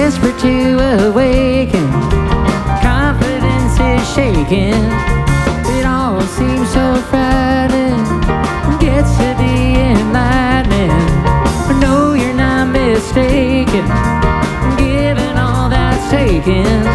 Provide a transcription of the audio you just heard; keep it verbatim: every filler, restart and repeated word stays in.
desperate to awaken. Confidence is shaking. It all seems so frightening. Gets to be enlightening. No, you're not mistaken. Given all that's taken,